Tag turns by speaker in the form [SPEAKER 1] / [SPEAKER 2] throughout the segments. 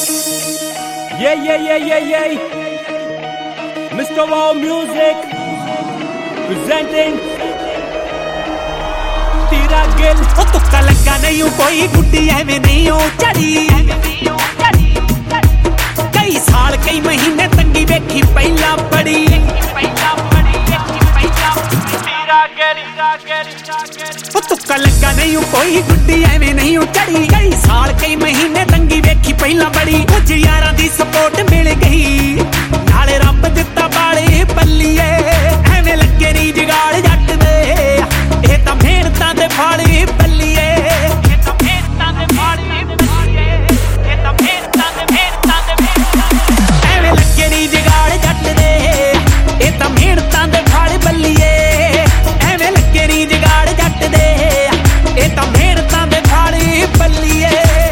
[SPEAKER 1] Yeah. Mr. Wow Music presenting तेरा गिल
[SPEAKER 2] ओ तुक्का लगा नहीं हूँ कोई गुड्डी एवें नहीं हो चढ़ी कई साल कई महीने तंगी वेखी पहला बड़ी ओ तुक्का लगा नहीं हूँ कोई गुड्डी एवें नहीं हो चढ़ी कई साल कई महीने तंगी वेखी पहला बड़ी कुछ यारां दी सपोर्ट मिल गई नाले रब दिता बाले बल्लीए एवें लगे नहीं जगाड़ जट दे ਇਹ ਤਾਂ ਮਿਹਨਤਾਂ ਦੇ ਫਲ ਬੱਲੀਏ ਇਹ ਤਾਂ ਮਿਹਨਤਾਂ ਦੇ ਫਲ ਬੱਲੀਏ ਇਹ ਤਾਂ ਮਿਹਨਤਾਂ ਦੇ ਐਵੇਂ ਲੱਗੇ ਨਹੀਂ ਜਗਾੜ ਜੱਟ ਦੇ ਇਹ ਤਾਂ ਮਿਹਨਤਾਂ ਦੇ ਫਲ ਬੱਲੀਏ ਐਵੇਂ ਲੱਗੇ ਨਹੀਂ ਜਗਾੜ ਜੱਟ ਦੇ ਇਹ ਤਾਂ ਮਿਹਨਤਾਂ ਦੇ ਫਲ ਬੱਲੀਏ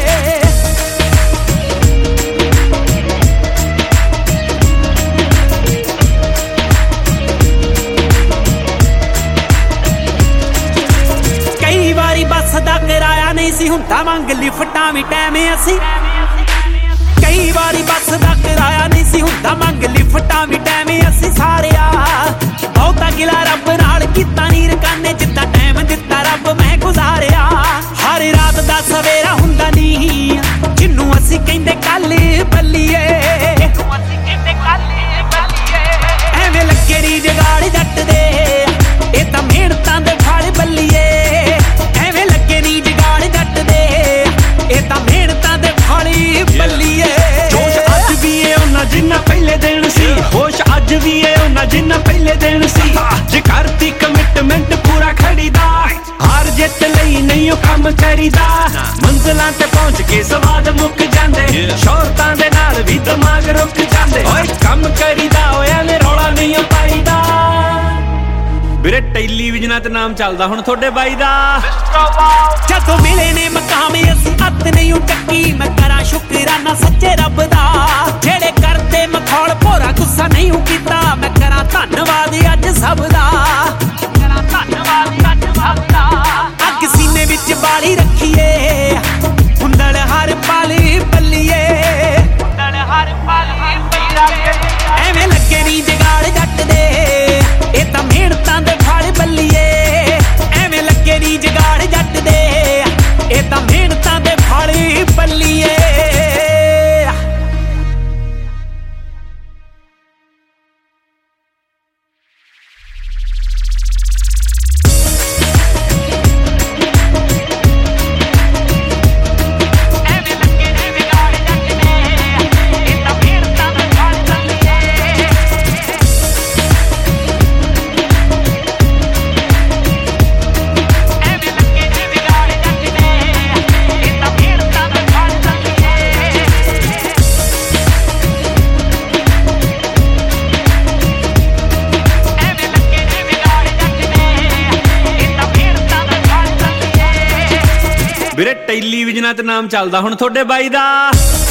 [SPEAKER 2] ਬੱਸ ਦਾ ਕਿਰਾਇਆ ਨਹੀਂ ਸੀ ਹੁੰਦਾ ਮੰਗ ਲਿਫਟਾਂ ਵੀ ਟਾਈਮ ਅਸੀਂ ਕਈ ਵਾਰੀ ਬੱਸ ਦਾ ਕਿਰਾਇਆ ਨਹੀਂ ਸੀ ਹੁੰਦਾ ਮੰਗ ਲਿਫਟਾਂ ਵੀ ਟਾਈਮ ਅਸੀਂ ਸਾਰਿਆ ਬਹੁਤਾ ਗਿਲਾ ਰੱਬ ਨਾਲ ਕੀਤਾ ਨੀ ਰਕਾਨੇ ਜਿੱਦਾਂ ਟਾਈਮ ਦਿੱਤਾ ਰੱਬ ਮੈਂ ਗੁਜ਼ਾਰਿਆ ਹਰ ਰਾਤ ਦਾ ਸਵੇਰਾ ਹੁੰਦਾ ਨਹੀਂ ਜਿਹਨੂੰ ਅਸੀਂ ਕਹਿੰਦੇ ਕੱਲ ਬੱਲੀਏ ਐਵੇਂ ਲੱਗੇ ਨੀ ਜਗਾੜ ਜੱਟ ਦੇ ਇਹ ਤਾਂ ਮਿਹਨਤਾਂ ਦੇ ਫਲ ਬੱਲੀਏ ਜਿੰਨਾ ਪਹਿਲੇ ਦਿਨ ਸੀ ਹੋਸ਼ ਅੱਜ ਵੀ ਏ ਉਹਨਾਂ ਜਿੰਨਾ ਪਹਿਲੇ ਦਿਨ ਸੀ ਜੇ ਕਰਤੀ ਕਮਿਟਮੈਂਟ ਪੂਰਾ ਖੜੀਦਾ ਹਾਰ ਜਿੱਤ ਲਈ ਨਹੀਂ ਉਹ ਕੰਮ ਕਰੀਦਾ ਮੰਜ਼ਲਾਂ ਤੇ ਪਹੁੰਚ ਕੇ ਸਵਾਦ ਮੁੱਕ ਜਾਂਦੇ ਸ਼ੌਹਰਤਾਂ ਦੇ ਨਾਲ ਵੀ ਦਿਮਾਗ ਰੁਕ ਜਾਂਦੇ ਓਏ ਕੰਮ ਕਰੀਦਾ ਹੋਇਆ ਨੇ ਰੌਲਾ ਨਹੀਂ ਪਾਈਦਾ ਵੀਰੇ ਟੈਲੀਵਿਜ਼ਨਾਂ ਤੇ ਨਾਮ ਚੱਲਦਾ ਹੁਣ ਤੁਹਾਡੇ ਬਾਈ ਦਾ ਜਦੋਂ ਮਿਲੇ ਨੇ ਮਕਾਮ ਅਸੀਂ ਹੱਥ ਨਹੀਂ ਟੱਕੀ ਮੈਂ ਕਰਾਂ ਸ਼ੁਕਰਾਨਾ ਸੱਚੇ ਰੱਬ ਦਾ ਜਿਹੜੇ ਕਰਦੇ ਮਖੌਲ ਭੋਰਾ ਗੁੱਸਾ ਨਹੀਂ ਕੀਤਾ ਮੈਂ ਕਰਾਂ ਧੰਨਵਾਦ ਅੱਜ ਸਭ ਦਾ ਅੱਗ ਸੀਨੇ ਵਿੱਚ ਬਾਲੀ ਰੱਖੀਏ ਹੁੰਦਲ ਹਰ ਪਲ ਬੱਲੀਏ ਐਵੇਂ ਲੱਗੇ ਨਹੀਂ ਜਗਾੜ ਜੱਟ ਦੇ ਇਹ ਤਾਂ ਮਿਹਨਤਾਂ ਦੇ ਫਲ ਬੱਲੀਏ ਐਵੇਂ ਲੱਗੇ ਨਹੀਂ ਜਗਾੜ ਜੱਟ ਦੇ ਇਹ ਤਾਂ ਮਿਹਨਤਾਂ ਦੇ ਫਲ ਬੱਲੀਏ ਵੀਰੇ ਟੈਲੀਵਿਜ਼ਨਾਂ ਤੇ ਨਾਮ ਚੱਲਦਾ ਹੁਣ ਤੁਹਾਡੇ ਬਾਈ ਦਾ